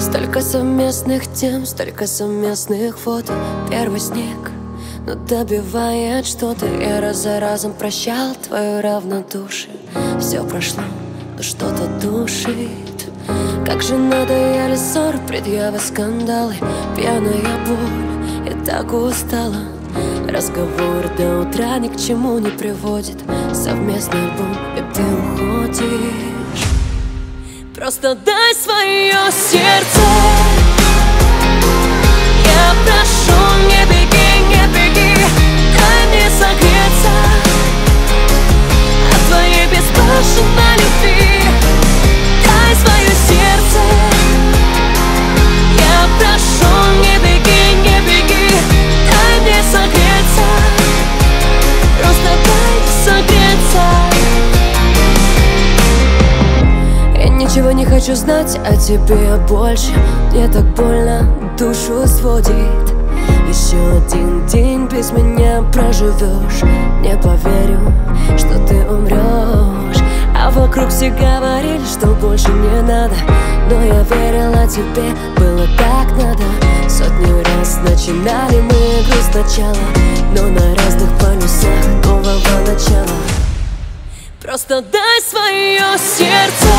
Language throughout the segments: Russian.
Столько совместных тем, столько совместных фото. Первый снег, но добивает что-то. Я раз за разом прощал твое равнодушие. Все прошло, но что-то душит. Как же надоели ссоры, предъявы, скандалы, пьяная боль, я так устала. Разговор до утра ни к чему не приводит. Совместный альбом, и ты уходишь. Просто дай свое сердце. Я прошу, не беги, не беги. Дай мне согреться от твоей безбашенной любви. Дай свое сердце. Я прошу, не беги, не беги. Дай мне согреться. Просто дай согреться. Я ничего не хочу знать о тебе больше. Мне так больно, душу сводит. Еще один день без меня проживешь. Не поверю, что ты умрешь. А вокруг все говорили, что больше не надо. Но я верила тебе, было так надо. Сотни раз начинали мы игру сначала, но на разных полюсах нового начала. Просто дай свое сердце.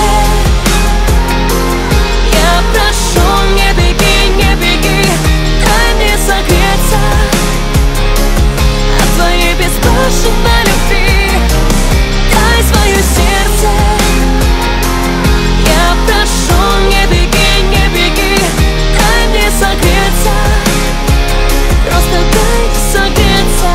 Я прошу, не беги, не беги. Дай мне согреться от твоей безбашенной любви. Дай свое сердце. Я прошу, не беги, не беги. Дай мне согреться. Просто дай согреться.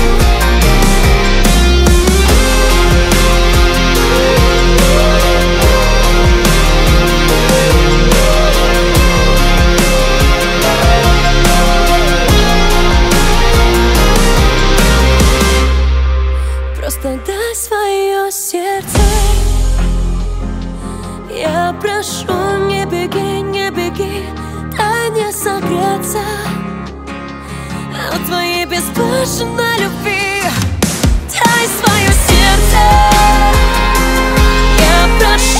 Просто дай свое сердце. Я прошу, не беги, не беги. Дай мне согреться от твоей безбашенной любви. Дай свое сердце. Я прошу.